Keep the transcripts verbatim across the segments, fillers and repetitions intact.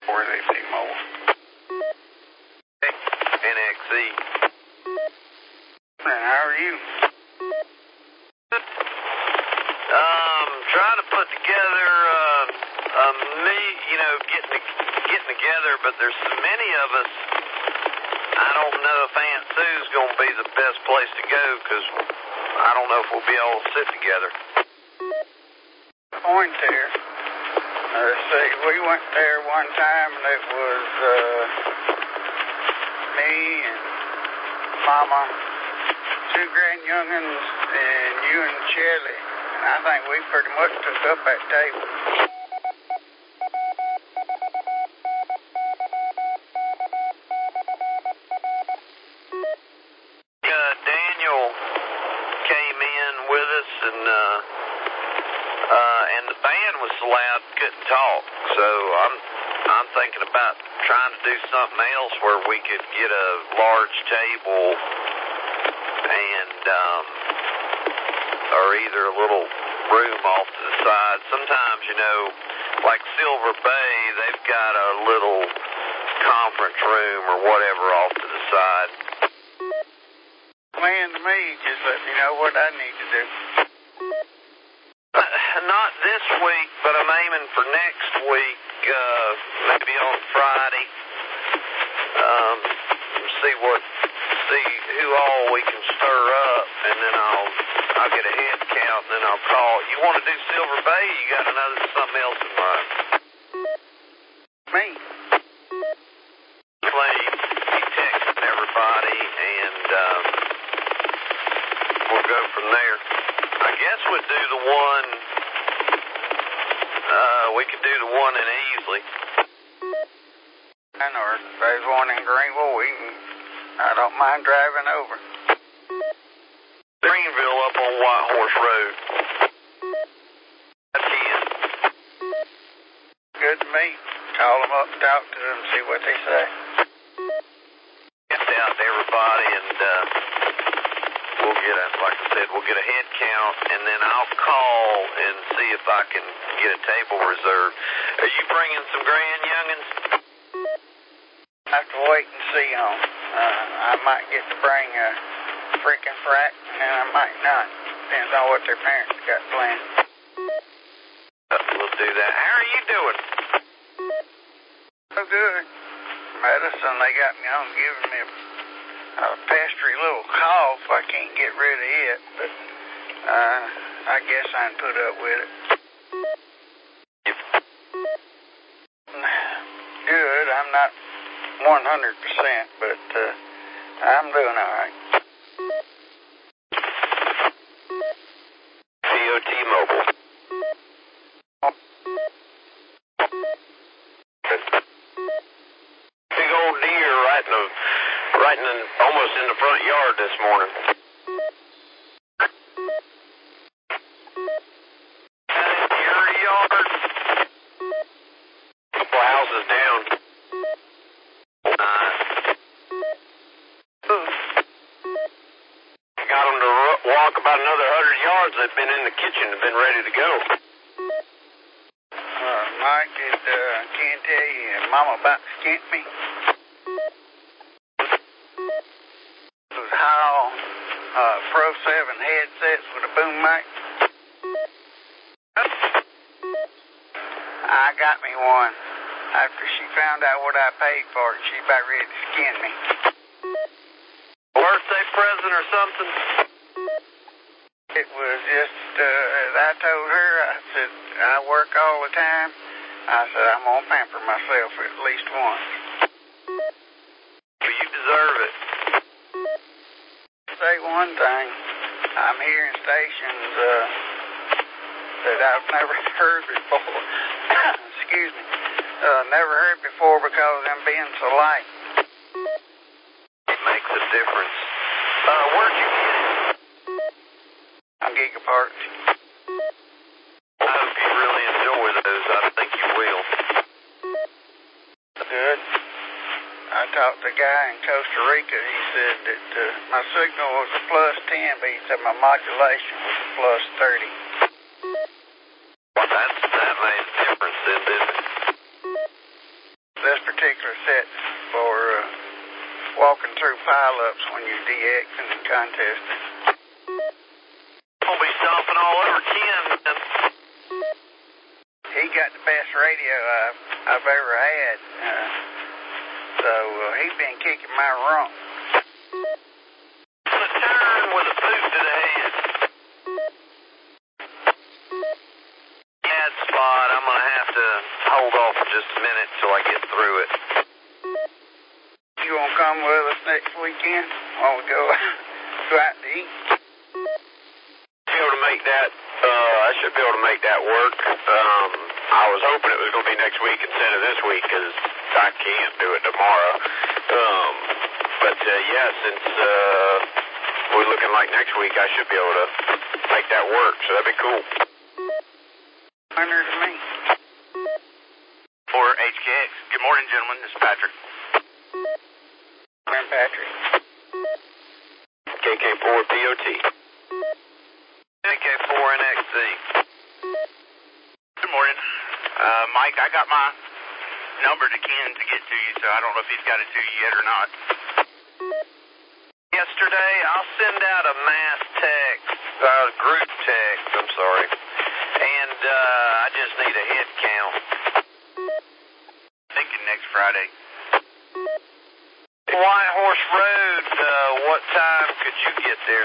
Or is it T-Mobile? N X E. And how are you? Um, trying to put together, uh, um, me, you know, getting, getting together, but there's so many of us, I don't know if Aunt Sue's going to be the best place to go, because I don't know if we'll be able to sit together. Point there. Uh, let's see, we went there one time, and it was, uh, me and Mama, two grand young'uns, and you and Shelly. And I think we pretty much took up that table. Uh, Daniel came in with us, and, uh, uh, and the band was so loud, couldn't talk. So I'm, I'm thinking about trying to do something else where we could get a large table and, um, or either a little room off to the side. Sometimes, you know, like Silver Bay, they've got a little conference room or whatever off to the side. Man, to me, just let me know what I need to do. Not this week, but I'm aiming for next week, uh, maybe on Friday. Um, see what, see who all we can stir up, and then I'll, I'll get a head count, and then I'll call. You want to do Silver Bay? You got another something else in mind? Me? Clay, he texted everybody, and um, we'll go from there. I guess we'd do the one. Uh, we could do the one in Easley. And or if there's one in Greenville, we can, I don't mind driving over. Greenville up on White Horse Road. I can. Good to meet. Call them up, talk to them, see what they say. Get out to everybody, and uh, we'll get a, like I said, we'll get a head count, and then I'll call and see if I can get a table reserved. Are you bringing some grand young'uns? I have to wait and see on. Uh, I might get to bring a freaking frack, and I might not. Depends on what their parents got planned. Uh, we'll do that. How are you doing? So good. Medicine they got me on giving me a, a pestry little cough. I can't get rid of it, but uh, I guess I can put up with it. Good. I'm not one hundred percent, but uh, I'm doing all right. T O T-Mobile. Big old deer right in the, right in the, almost in the front yard this morning. Your yard? A couple houses down. Nice. Got them to walk about another hundred yards. They've been in the kitchen and been ready to go. Uh, Mike, it, uh, can't tell you, Mama about to skint me. Those Hall uh, Pro seven headsets with a boom mic. I got me one. After she found out what I paid for it, she about ready to skin me. Birthday present or something? It was just, uh, as I told her, I said, I work all the time. I said, I'm going to pamper myself at least once. Well, you deserve it. Say one thing, I'm hearing stations uh, that I've never heard before. Excuse me. Uh, never heard before because of them being so light. It makes a difference. Uh, where'd you get it? On Gigaparts. I hope you really enjoy those. I think you will. Good. I talked to a guy in Costa Rica. He said that uh, my signal was a plus ten, but he said my modulation was a plus thirty. Well, that's, that made a difference then, didn't it? particular sets for uh, walking through pileups when you're DXing and contesting. I'll be stomping all over Ken. He got the best radio I've, I've ever had. Uh, so uh, he's been kicking my rump. The turn with a boot to the head. Bad spot. I'm going to have to hold off for just a minute till I get through it. You want to come with us next weekend while we go, go out to eat? Be able to make that, uh, I should be able to make that work. Um, I was hoping it was going to be next week instead of this week because I can't do it tomorrow. Um, but, uh, yeah, since uh, we're looking like next week, I should be able to make that work, so that'd be cool. Honor to me. For H K X. Good morning, gentlemen. This is Patrick. I'm Patrick. K K four P O T. K K four N X Z. Good morning. Uh, Mike, I got my number to Ken to get to you, so I don't know if he's got it to you yet or not. Yesterday, I'll send out a mass text, uh, group text, I'm sorry, and uh, I just need a head count. Thinking next Friday. White Horse Road, uh, what time could you get there?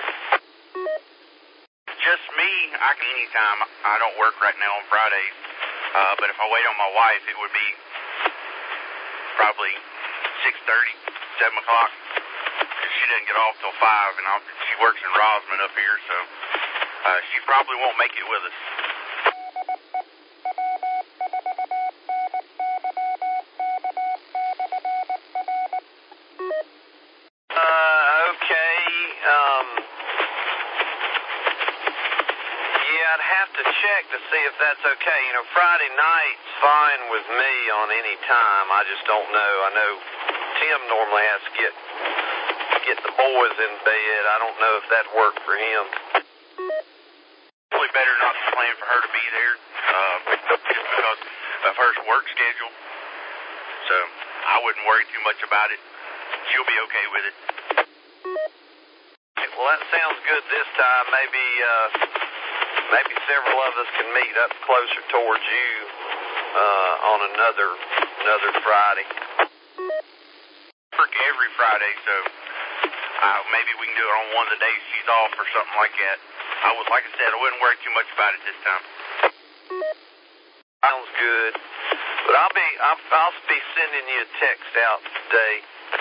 Just me, I can anytime. I don't work right now on Fridays, uh, but if I wait on my wife, it would be probably six thirty, seven o'clock. She doesn't get off till five, and I'll, she works in Rosman up here, so uh, she probably won't make it with us. Uh, okay, um, yeah, I'd have to check to see if that's okay. You know, Friday night's fine with me on any time. I just don't know. I know Tim normally has to get get the boys in bed. I don't know if that'd work for him. Probably better not to plan for her to be there, uh, just because of her work schedule. So I wouldn't worry too much about it. She'll be okay with it. Well, that sounds good this time. Maybe, uh, maybe several of us can meet up closer towards you uh, on another another Friday. Work every Friday, so uh, maybe we can do it on one of the days she's off or something like that. I would, like I said, I wouldn't worry too much about it this time. Sounds good. But I'll be I'll, I'll be sending you a text out today.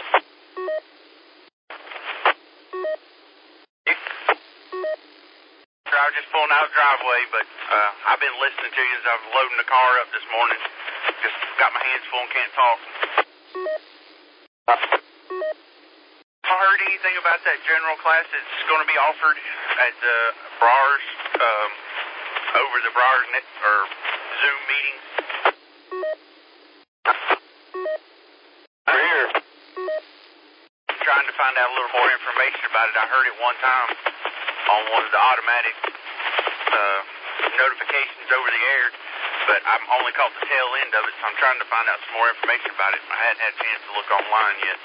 I was just pulling out the driveway, but uh, I've been listening to you as I was loading the car up this morning. Just got my hands full and can't talk. I heard anything about that general class that's going to be offered at the Brars, um, over the Brars net, or Zoom meetings? I'm here. I'm trying to find out a little more information about it. I heard it one time on one of the automatic uh, notifications over the air, but I'm only caught the tail end of it, so I'm trying to find out some more information about it. I hadn't had a chance to look online yet.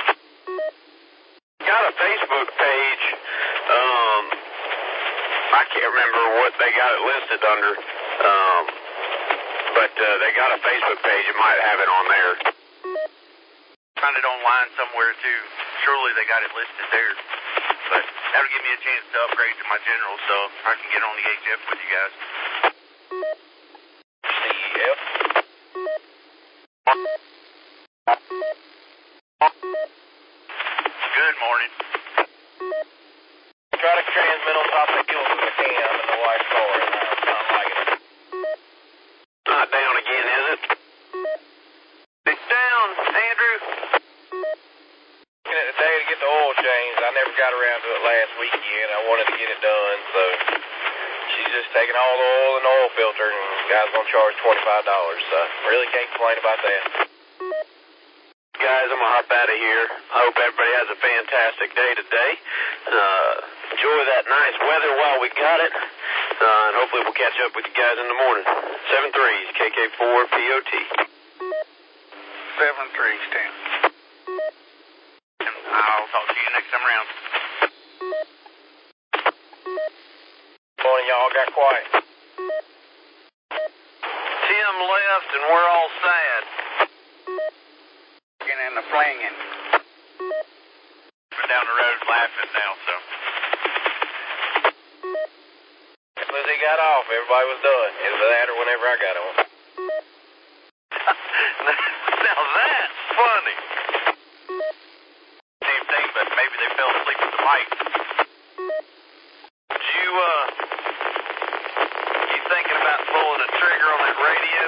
Got a Facebook page. Um, I can't remember what they got it listed under, um, but uh, they got a Facebook page. It might have it on there. Found it online somewhere too. Surely they got it listed there. But that'll give me a chance to upgrade to my general, so I can get on the H F with you guys. C E F. Good morning. Try to transmit on top of the hills if I can. I'm in the wife's car, and I don't like it. Not down again, is it? It's down, Andrew. At the day to get the oil changed. I never got around to it last weekend. I wanted to get it done, so she's just taking all the oil in the oil filter, and the guy's going to charge twenty-five dollars, so really can't complain about that. Guys, I'm going to hop out of here. I hope everybody has a fantastic day today. Uh, enjoy that nice weather while we got it, uh, and hopefully we'll catch up with you guys in the morning. seven threes, K K four P O T. seven threes, Tim. And I'll talk to you next time around. Morning, y'all got quiet. Tim left and we're all sad. Getting in the flinging. We're down the road laughing now, so. As soon as he got off, everybody was done. Either that or whenever I got on. Now that's funny. Same thing, but maybe they fell asleep with the mic. Did you, uh, you thinking about pulling a trigger on that radio?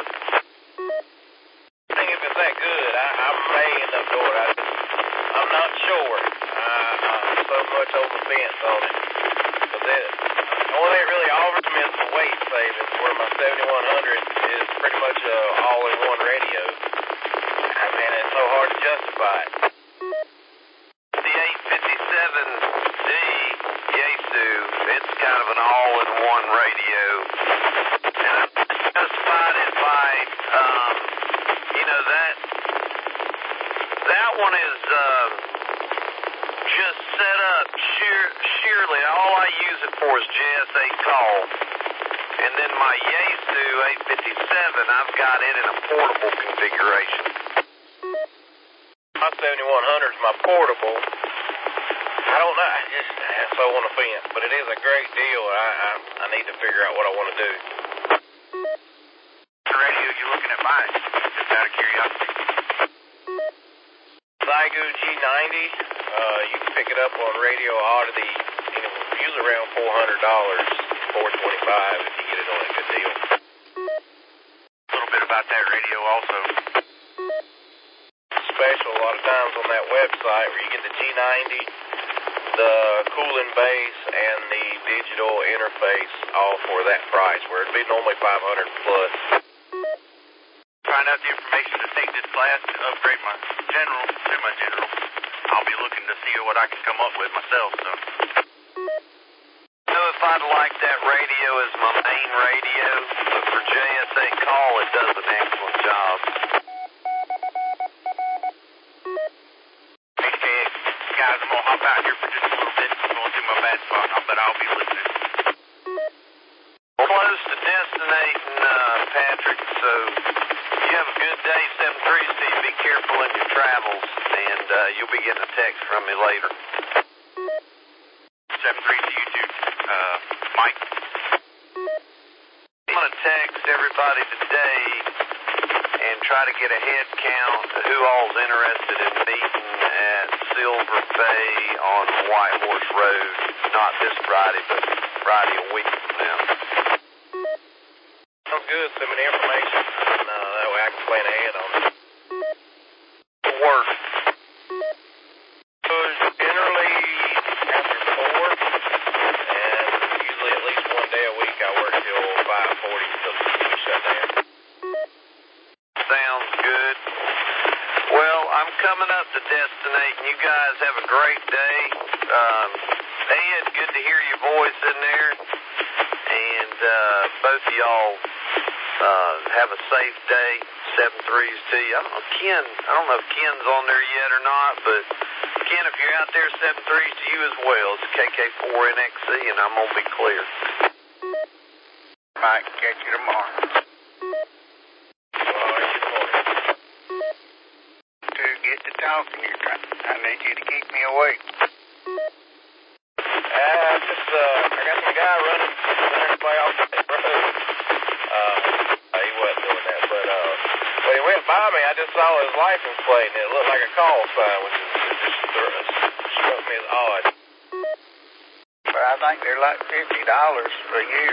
I think if it's that good, I, I may end up doing it. I just, I'm not sure. I, I'm so much on the fence on it. Because it, the only thing it really offers me is the weight savings, where my seventy-one hundred is pretty much a all-in-one radio. I mean, it's so hard to justify it. The eight fifty-seven D Yaesu, it's kind of an all-in-one radio. And I'm justified it by, um, you know, that, that one is, um, just set up sheer, sheerly. All I use it for is J S A call. And then my Yaesu eight fifty-seven, I've got it in a portable configuration. My seventy-one hundred is my portable. I don't know. I just I'm so on the fence, but it is a great deal. I I, I need to figure out what I want to do. The radio you're looking at buying, just out of curiosity. Xiegu G ninety. Uh, you can pick it up on Radio Oddity. And it was usually around four hundred dollars, four twenty-five if you get it on a good deal. A little bit about that radio also. Special a lot of times on that website where you get the G ninety, the cooling base, and the digital interface all for that price, where it'd be normally five hundred plus. Find out the information to take this class to upgrade my general, semi-general. I'll be looking to see what I can come up with myself, so. You know, if I'd like that radio as my main radio, but for J S A call, it does an excellent job. Okay, guys, I'm gonna hop out here for just a little bit. I'm going through my bad spot, but I'll be listening. Close to destinating, uh, Patrick, so you have a good day. seven three, Steve. Be careful in your travels, and uh, you'll be getting a text from me later. seven three to you too, uh, Mike. I'm going to text everybody today and try to get a head count of who all's interested in meeting at Silver Bay on White Horse Road. Not this Friday, but Friday a week from now. Sounds good. Send me the information, and uh, that way I can plan ahead on it. It'll work. So generally after four, and usually at least one day a week I work till five forty until we shut down. Sounds good. Well, I'm coming up to destinate, and you guys have a great day. Um, Ed, good to hear your voice in there. And uh, both of y'all uh, have a safe day. Seven threes to you. I don't know, Ken. I don't know if Ken's on there yet or not, but Ken, if you're out there, seven threes to you as well. It's K K four N X C, and I'm gonna be clear. Might catch you tomorrow. All right, good morning. To get to talking, you're trying. I need you to keep me awake. Uh, just, uh, I got some guy running, running to play off the road. Uh, he wasn't doing that, but, uh, when he went by me, I just saw his license plate, and it looked like a call sign, which is, it just struck me as odd. But I think they're like fifty dollars a year.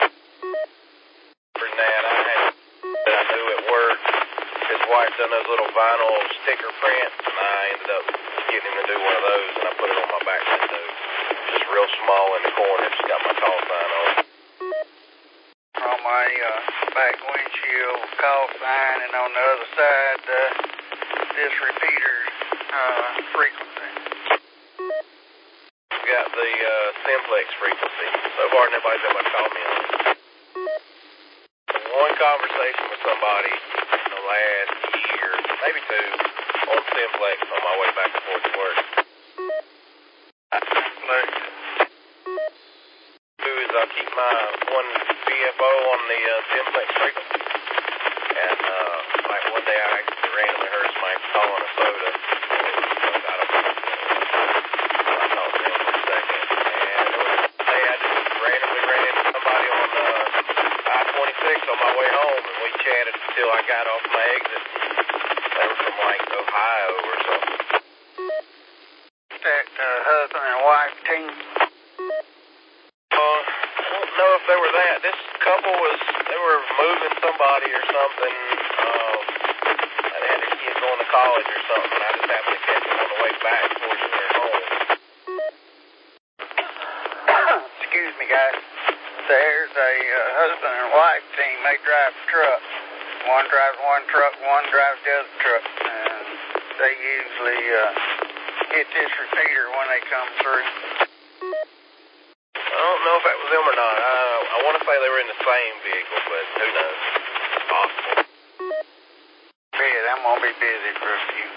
For that, I had, I knew it worked. His wife done those little vinyl sticker prints, and I ended up getting him to do one of those, and I put it on my back window. Just real small in the corner, just got my call sign on it. On my uh, back windshield call sign, and on the other side, uh, this repeater uh, frequency. Got the uh, simplex frequency. So far, nobody's ever called me on it. One conversation with somebody in the last year, maybe two, on Simplex on my way back and forth to work. Simplex. Two is I keep my one V F O on the uh, Simplex frequency. And uh, like one day I actually randomly heard somebody calling a soda. I don't know. I talked to him for a second. And there was a day I just randomly ran into somebody on uh, I twenty-six on my way home, and we chatted until I got off my exit. They were from like Ohio or something. That uh, husband and wife team? Uh, I don't know if they were that. This couple was, they were moving somebody or something. Um, they had their kids going to college or something. I just happened to catch them on the way back towards their home. Excuse me, guys. There's a uh, husband and wife team. They drive trucks. One drives one truck, one drives the other truck. And they usually uh, hit this repeater when they come through. I don't know if that was them or not. I, I want to say they were in the same vehicle, but who knows? It's possible. Yeah, I'm going to be busy for a few.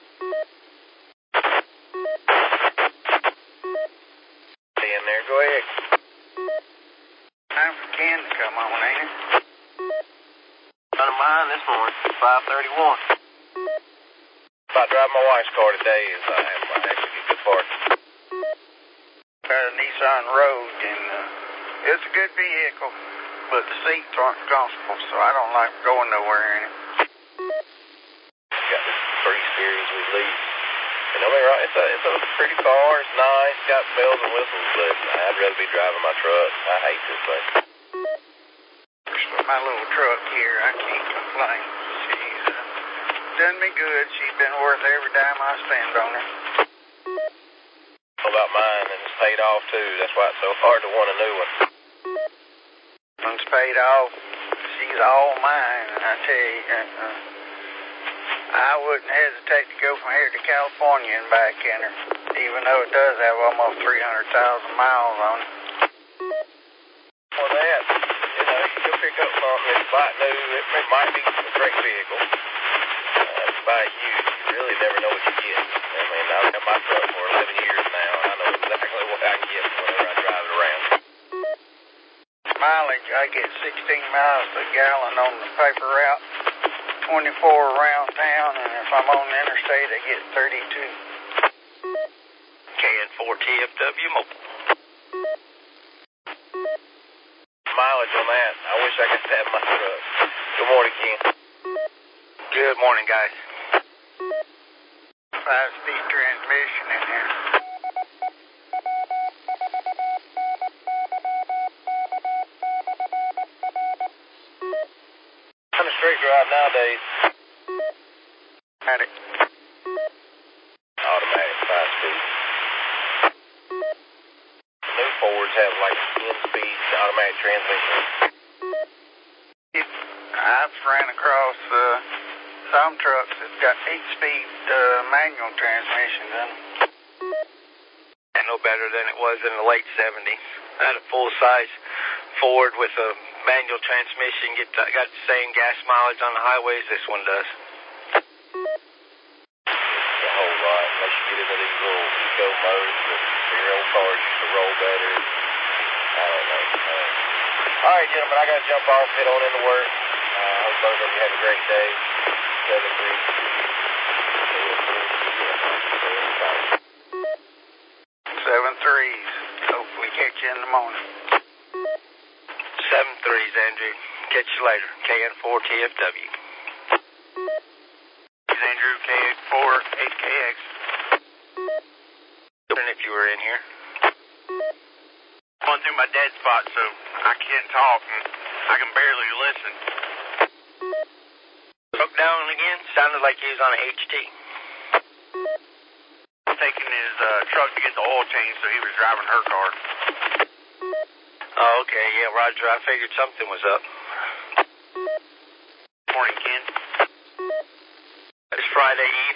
Stay in there. Go ahead. Time for Ken to come on, ain't it? None of mine this morning. five thirty-one. About driving my wife's car today is I have my actually get good parking. Got a Nissan Rogue, and uh, it's a good vehicle, but the seats aren't comfortable, so I don't like going nowhere in it. Got this three series we lease. And I mean, right, it's a, it's a pretty car. It's nice. Got bells and whistles, but I'd rather be driving my truck. I hate this thing. With my little truck here, I can't complain. She's uh, done me good. She's been worth every dime I spend on her. About mine, and it's paid off too. That's why it's so hard to want a new one. One's paid off. She's all mine, and I tell you, uh, uh, I wouldn't hesitate to go from here to California and back in her, even though it does have almost three hundred thousand miles on it. For that, you know, you go pick up something that's quite new. It, it might be a great vehicle. Uh, buy it used, you really never know what you get. I mean, I've had my truck for eleven years now, and I know exactly what I get whenever I drive it around. Mileage, I get sixteen miles per gallon on the paper route, twenty-four around town, and if I'm on the interstate, I get thirty-two. K N four T F W mobile. Mileage on that. I wish I could have my truck. Good morning, Ken. Good morning, guys. Five-speed transmission in here. Kind of straight drive nowadays. Automatic. Automatic five-speed. New Fords have like ten-speed automatic transmission. It, I've ran across uh, some trucks that's got eight-speed uh, manual transmissions in them. And no better than it was in the late seventies. I had a full-size Ford with a manual transmission. Get the, got the same gas mileage on the highways this one does. A whole lot, unless you get into these little eco modes that your old cars used to roll better. I don't know. Uh, all right, gentlemen, I got to jump off, head on into work. I uh, hope both of you have a great day. seven three Seven threes. Hope we catch you in the morning. Seven threes, Andrew. Catch you later. K N four T F W. It's Andrew, K N four eight K X. If you were in here. Going through my dead spot, so I can't talk, and I can barely listen. Broke down again? Sounded like he was on a H T. Taking his uh, truck to get the oil changed, so he was driving her car. Oh, okay. Yeah, Roger. I figured something was up. Morning, Ken. It's Friday Eve.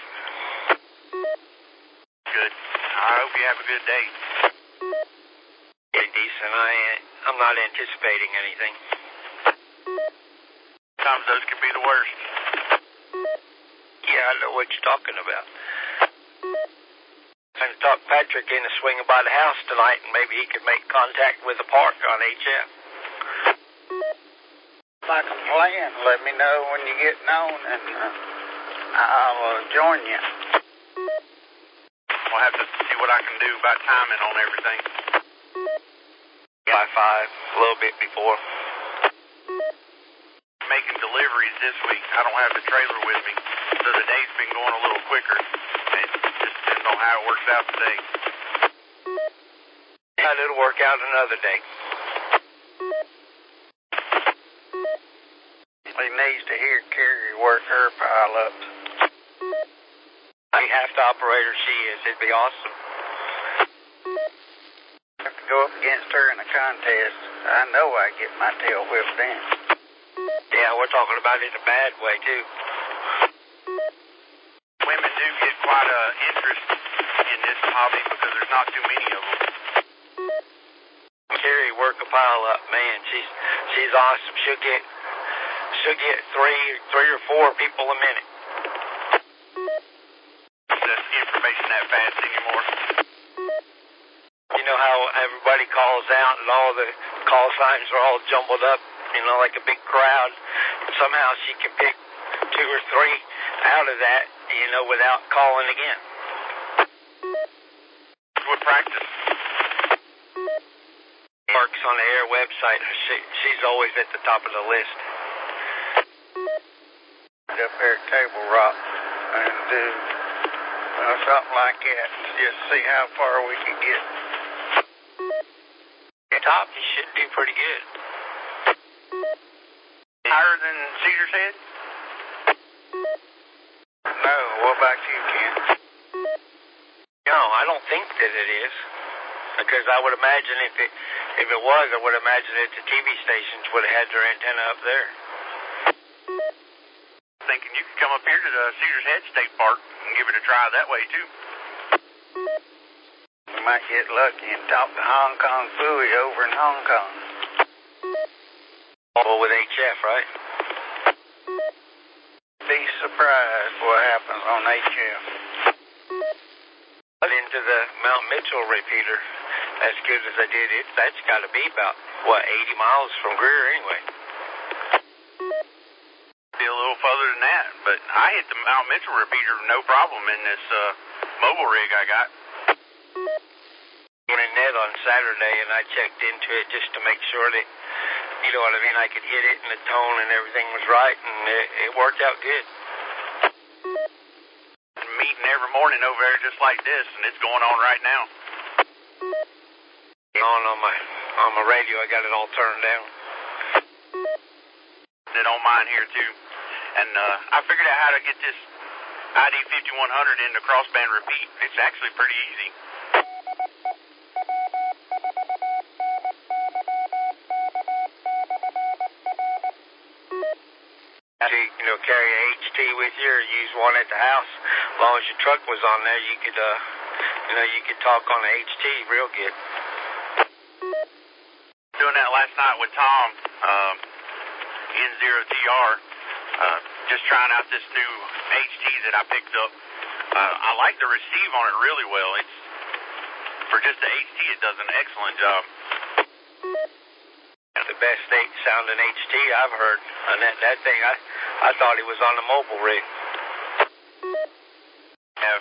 Good. I hope you have a good day. Pretty decent. I, I'm not anticipating anything. Sometimes those could be the worst. Yeah, I know what you're talking about. I'm going to talk Patrick into swinging by the house tonight, and maybe he could make contact with the park on H F. Like a plan, let me know when you get known, and uh, I'll uh, join you. We'll have to see what I can do about timing on everything. By five, a little bit before. Making deliveries this week. I don't have the trailer with me, so the day's been going a little quicker. It just depends on how it works out today. And it'll work out another day. He needs to hear Carrie work her pile-ups. Be half the operator she is. It'd be awesome. If I go up against her in a contest, I know I get my tail whipped in. Yeah, we're talking about it in a bad way, too. Women do get quite an interest in this hobby because there's not too many of them. Carrie work a pile up, man. She's she's awesome. She'll get she'll get three three or four people a minute. That information that fast anymore. You know how everybody calls out and all the call signs are all jumbled up, you know, like a big crowd. Somehow she can pick two or three out of that, you know, without calling again. Good practice. Parks on the Air website. She, she's always at the top of the list. Up there at Table Rock and do uh, something like that. Just see how far we can get. Top, you should do pretty good. Higher than Caesar's Head? No, what about you, Ken? No, I don't think that it is. Because I would imagine if it if it was, I would imagine that the T V stations would have had their antenna up there. Thinking you could come up here to the Caesar's Head State Park and give it a try that way, too. We might get lucky and talk to Hong Kong Phooey over in Hong Kong. Well, with H F, right? Be surprised what happens on H F. Into the Mount Mitchell repeater, as good as I did it, that's got to be about, what, eighty miles from Greer anyway. Be a little further than that, but I hit the Mount Mitchell repeater no problem in this uh, mobile rig I got. Went in net on Saturday, and I checked into it just to make sure that, you know what I mean, I could hit it and the tone and everything was right, and it, it worked out good. Meeting every morning over there just like this, and it's going on right now. On on my on my radio, I got it all turned down. It on mine here too, and uh, I figured out how to get this I D fifty-one hundred into crossband repeat. It's actually pretty easy. You know, carry a H T with you or use one at the house. As long as your truck was on there, you could, uh, you know, you could talk on the H T real good. Doing that last night with Tom, um, N zero T R, uh, just trying out this new H T that I picked up. Uh, I like the receive on it really well. It's for just the H T, it does an excellent job. The best state sounding H T I've heard. And that, that thing, I, I thought he was on the mobile rig. Yeah.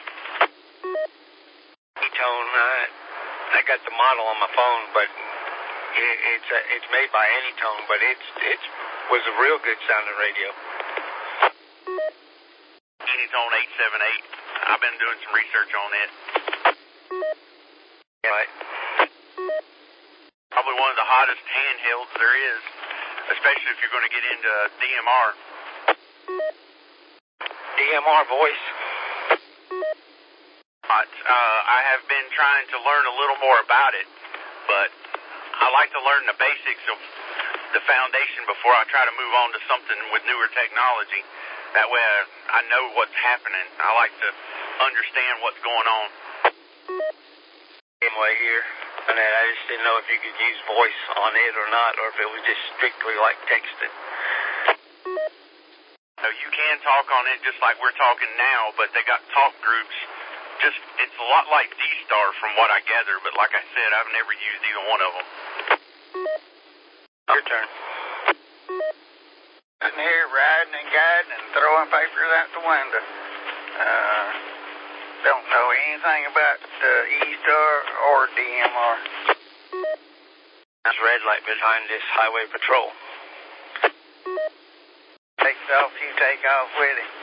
E-tone, I, I got the model on my phone, but it, it's a, it's made by Anytone, but it's it's was a real good sounding radio. Anytone eight seven eight. I've been doing some research on it. Right. Probably one of the hottest handhelds there is, especially if you're going to get into D M R. D M R voice. Uh, I have been trying to learn a little more about it, but I like to learn the basics of the foundation before I try to move on to something with newer technology. That way I, I know what's happening. I like to understand what's going on. Anyway, here. And I just didn't know if you could use voice on it or not, or if it was just strictly like texting. So you can talk on it just like we're talking now, but they got talk groups. Just, it's a lot like D-Star from what I gather, but like I said, I've never used either one of them. Your turn. Sitting here riding and guiding and throwing papers out the window. Uh, don't know anything about the E-Star or D M R. There's a red light behind this highway patrol. Takes off, you take off with him.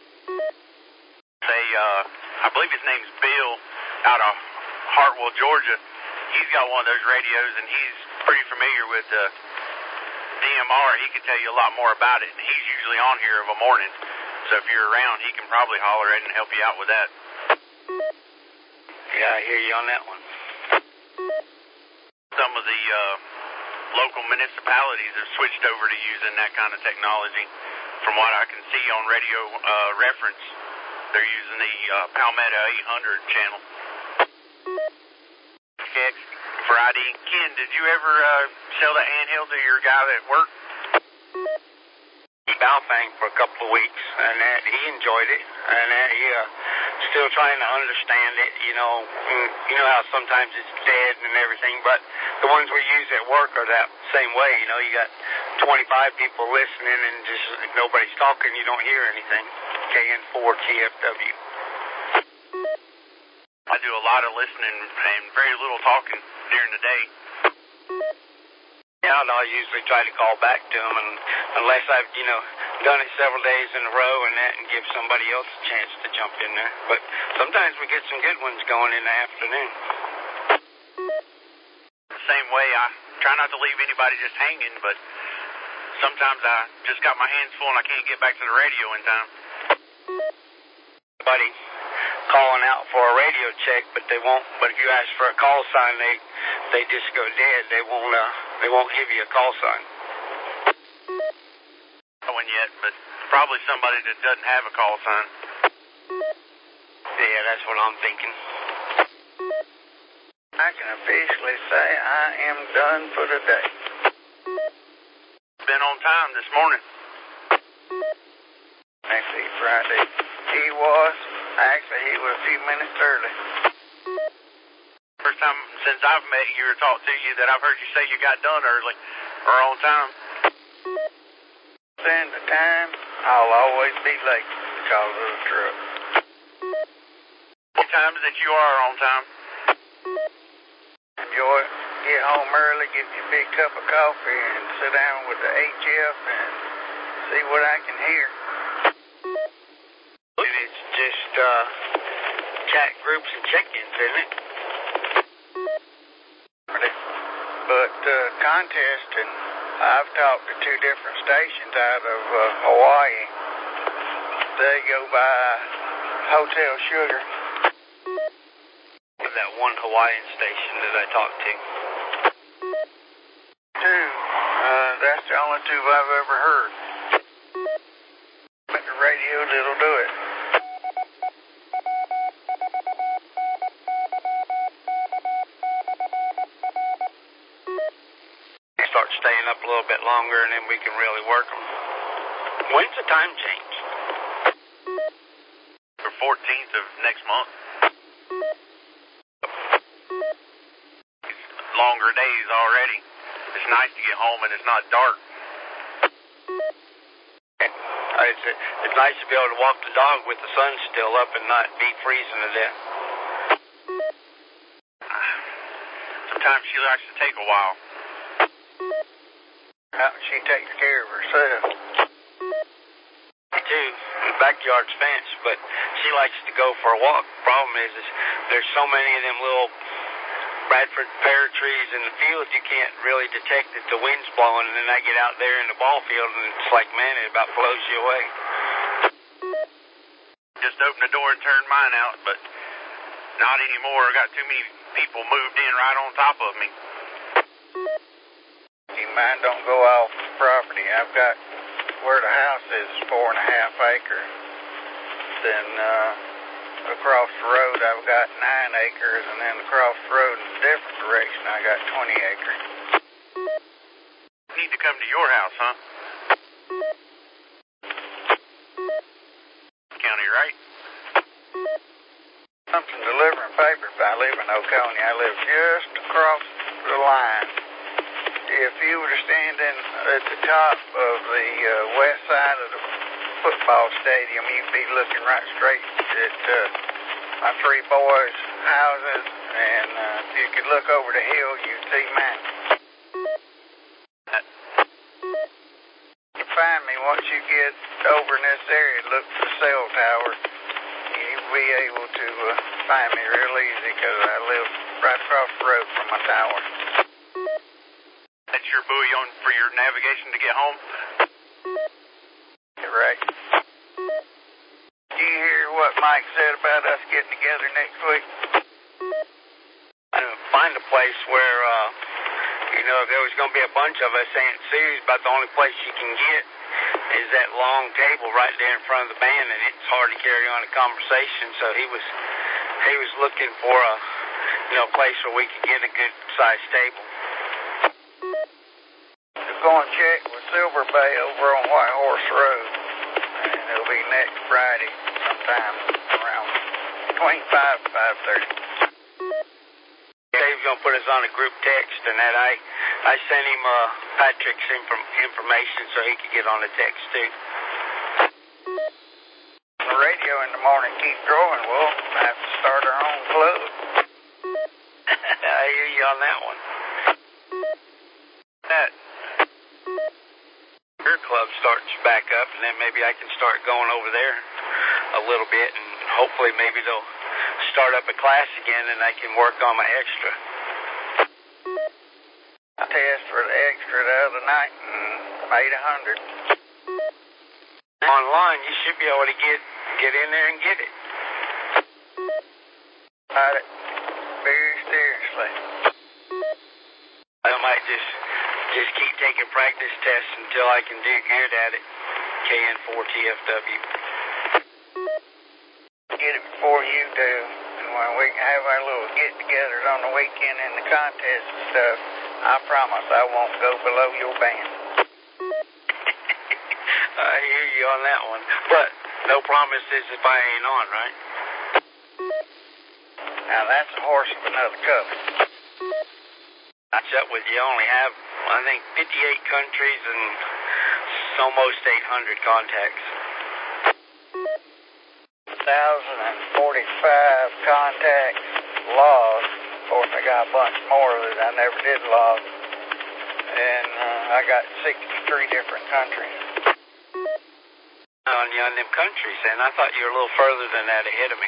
They, uh, I believe his name's Bill, out of Hartwell, Georgia. He's got one of those radios, and he's pretty familiar with the D M R. He can tell you a lot more about it, and he's usually on here of a morning. So if you're around, he can probably holler at it and help you out with that. Yeah, I hear you on that one. Some of the uh, local municipalities have switched over to using that kind of technology. From what I can see on radio uh, reference, they're using the uh, Palmetto eight hundred channel. Okay, for I D. Ken, did you ever uh, sell that handheld to your guy that worked? He Baofeng for a couple of weeks, and uh, he enjoyed it, and uh, he uh, still trying to understand it. You know, and you know how sometimes it's dead and everything, but the ones we use at work are that same way. You know, you got twenty-five people listening, and just nobody's talking. You don't hear anything. K N four T F W. I do a lot of listening and very little talking during the day. Yeah, and I'll usually try to call back to them, and unless I've, you know, done it several days in a row and that, and give somebody else a chance to jump in there. But sometimes we get some good ones going in the afternoon. The same way, I try not to leave anybody just hanging, but sometimes I just got my hands full and I can't get back to the radio in time. Somebody calling out for a radio check, but they won't. But if you ask for a call sign, they they just go dead. They won't. Uh, they won't give you a call sign. No one yet, but probably somebody that doesn't have a call sign. Yeah, that's what I'm thinking. I can officially say I am done for the day. Been on time this morning. Actually, Friday. He was. Actually, he was a few minutes early. First time since I've met you or talked to you that I've heard you say you got done early or on time. Then the time, I'll always be late because of the truck. What times that you are on time? Enjoy it. Get home early, get me a big cup of coffee, and sit down with the H F and see what I can hear. And it's just uh, chat groups and check-ins, isn't it? But uh, contest, and I've talked to two different stations out of uh, Hawaii. They go by Hotel Sugar. That one Hawaiian station that I talked to. Two. Uh, that's the only two I've ever heard. But the radio that'll do it. Start staying up a little bit longer, and then we can really work them. When's the time change? The fourteenth of next month. Longer days already. It's nice to get home and it's not dark. It's, it's nice to be able to walk the dog with the sun still up and not be freezing to death. Sometimes she likes to take a while. Uh, she takes care of herself. Me too. The backyard's fenced, but she likes to go for a walk. Problem is, is there's so many of them little Bradford pear trees in the field, you can't really detect that the wind's blowing, and then I get out there in the ball field, and it's like, man, it about blows you away. Just opened the door and turned mine out, but not anymore. I got too many people moved in right on top of me. See, mine don't go off the property. I've got where the house is four and a half acres. Then uh, across the road I've got nine acres, and then across the road in a different direction I got twenty acres. Need to come to your house, huh? County, right? Something delivering papers. I live in Oconee. I live just across the line. If you were to stand in at the top of the uh, west side of the football stadium, you'd be looking right straight at uh, my three boys' houses, and uh, if you could look over the hill, you'd see mine. You find me once you get over in this area, look for the cell tower. You'll be able to uh, find me real easy because I live right across the road from my tower. That's your buoy on for your navigation to get home? You're right. Did you hear what Mike said about us getting together next week? Uh, find a place where, uh, you know, there was going to be a bunch of us, Aunt Sue's, but the only place you can get is that long table right there in front of the band, and it's hard to carry on a conversation. So he was he was looking for a, you know, place where we could get a good sized table. We're going to check with Silver Bay over on White Horse Road, and it'll be next Friday sometime around between five and five thirty. Dave's going to put us on a group text, and that I I sent him uh, Patrick's inform- information so he could get on the text too. The radio in the morning keep growing. We'll have to start our own club. I hear you on that one. That your club starts back up, and then maybe I can start going over there a little bit, and hopefully maybe they'll start up a class again, and I can work on my extra. I tested for the extra the other night and made a hundred. Online, you should be able to get get in there and get it. Got it very seriously. I might just just keep taking practice tests until I can do good at it. K N four T F W. Get it before you do, and when we can have our little get-togethers on the weekend and the contest and stuff, I promise I won't go below your band. I hear you on that one, but no promises if I ain't on, right? Now that's a horse of another color. I checked with you. Only have, I think, fifty-eight countries and almost eight hundred contacts. one thousand forty-five contacts logged. Of course, I got a bunch more that I never did log. And uh, I got sixty-three different countries. On you on them countries, and I thought you were a little further than that ahead of me.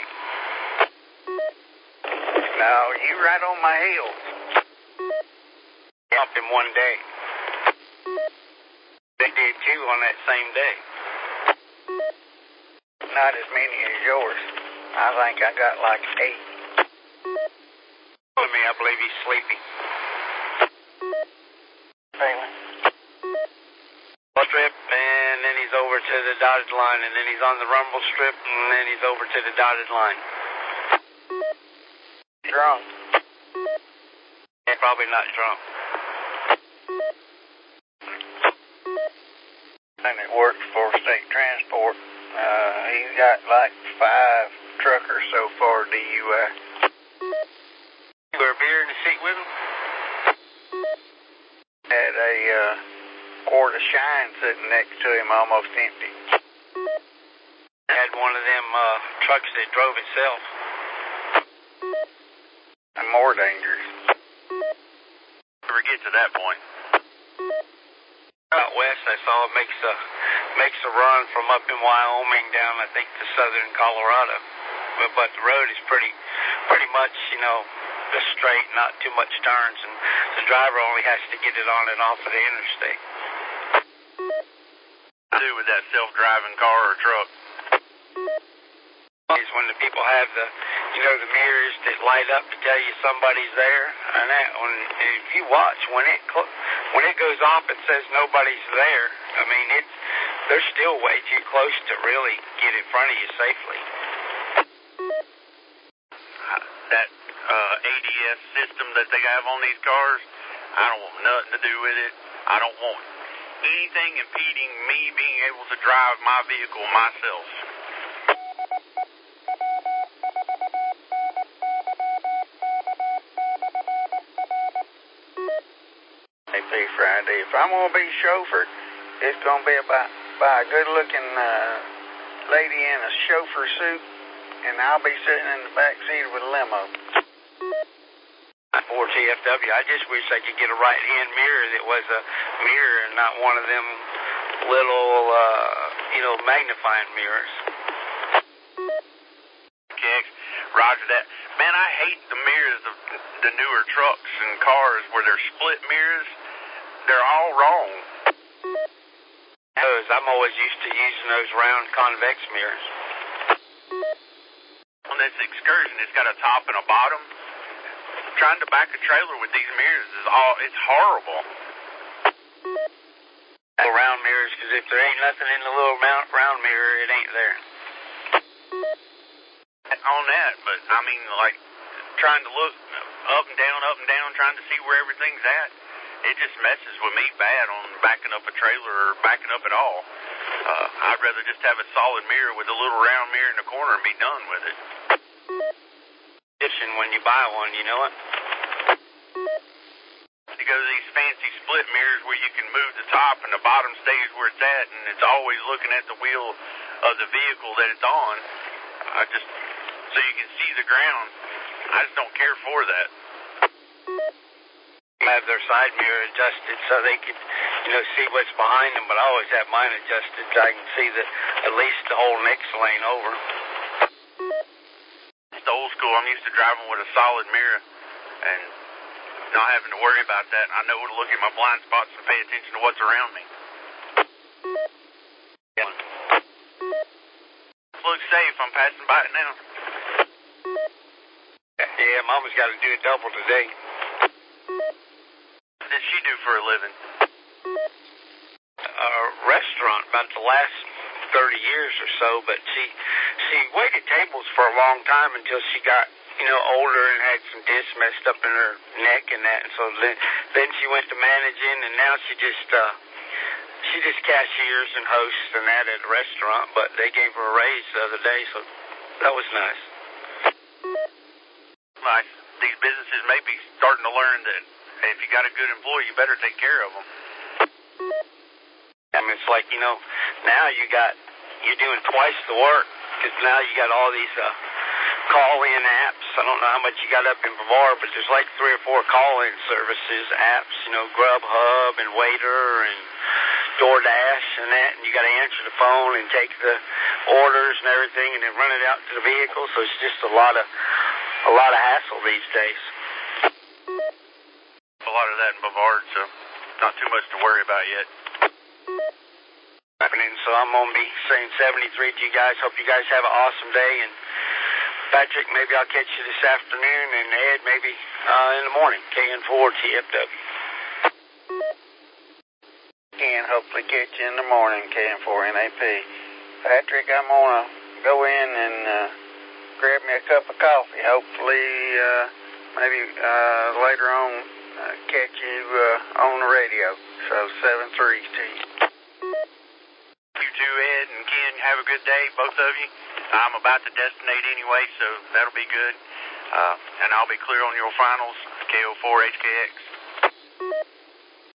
No, you right on my heels. Up in one day. They did two on that same day. Not as many as yours. I think I got like eight. With me, I believe he's sleepy. Phelan. Strip, and then he's over to the dotted line, and then he's on the rumble strip, and then he's over to the dotted line. Drunk. Yeah, probably not drunk. And it works for state transport. Uh, he's got like five truckers so far D U I. You were a beer in the seat with him? Had a uh, quart of shine sitting next to him, almost empty. Had one of them uh, trucks that drove itself. And more dangerous. Never get to that point. Out west, I saw it makes a makes a run from up in Wyoming down, I think, to southern Colorado. But, but the road is pretty pretty much, you know, just straight, not too much turns, and the driver only has to get it on and off of the interstate. Do with that self-driving car or truck? Is when the people have the, you know, the mirrors that light up to tell you somebody's there, and that when if you watch when it cl- when it goes off, it says nobody's there. I mean, it's they're still way too close to really get in front of you safely. That uh, A D S system that they have on these cars, I don't want nothing to do with it. I don't want anything impeding me being able to drive my vehicle myself. Friday. If I'm going to be chauffeured, it's going to be by, by a good-looking uh, lady in a chauffeur suit, and I'll be sitting in the back seat with a limo. four T F W, I just wish I could get a right-hand mirror that was a mirror and not one of them little, uh, you know, magnifying mirrors. Okay, roger that. Man, I hate the mirrors of the newer trucks and cars where they're split mirrors. They're all wrong. Those, I'm always used to using those round convex mirrors. On this Excursion, it's got a top and a bottom. Trying to back a trailer with these mirrors is all, it's horrible. The round mirrors, because if there ain't nothing in the little round, round mirror, it ain't there. On that, but I mean, like, trying to look up and down, up and down, trying to see where everything's at, it just messes with me bad on backing up a trailer or backing up at all. Uh, I'd rather just have a solid mirror with a little round mirror in the corner and be done with it. When you buy one, you know it? You go to these fancy split mirrors where you can move the top and the bottom stays where it's at, and it's always looking at the wheel of the vehicle that it's on. I just, so you can see the ground. I just don't care for that. Have their side mirror adjusted so they could, you know, see what's behind them, but I always have mine adjusted so I can see the, at least the whole next lane over. It's old school. I'm used to driving with a solid mirror and not having to worry about that. I know to look at my blind spots and pay attention to what's around me. Yeah. Look safe. I'm passing by it now. Yeah, Mama's got to do a double today. What does she do for a living? A restaurant, about the last thirty years or so, but she she waited tables for a long time until she got, you know, older and had some discs messed up in her neck and that, and so then, then she went to managing, and now she just uh she just cashiers and hosts and that at a restaurant, but they gave her a raise the other day, so that was nice. Nice. These businesses may be starting to learn that if you got a good employee, you better take care of them. I mean, it's like, you know, now you got, you're doing twice the work, because now you got all these uh, call-in apps. I don't know how much you got up in Brevard, but there's like three or four call-in services, apps, you know, Grubhub and Waiter and DoorDash and that, and you got to answer the phone and take the orders and everything and then run it out to the vehicle, so it's just a lot of, a lot of hassle these days. A lot of that in Brevard, so not too much to worry about yet. Happening, so I'm going to be saying seventy-three to you guys. Hope you guys have an awesome day, and Patrick, maybe I'll catch you this afternoon, and Ed, maybe uh, in the morning, K N four T F W. Can hopefully catch you in the morning, K N four N A P. Patrick, I'm going to go in and uh, grab me a cup of coffee. Hopefully, uh, maybe uh, later on, uh, catch you uh, on the radio. So, seven three to you. You too, Ed and Ken, have a good day, both of you. I'm about to destinate anyway, so that'll be good. Uh, and I'll be clear on your finals, K O four H K X.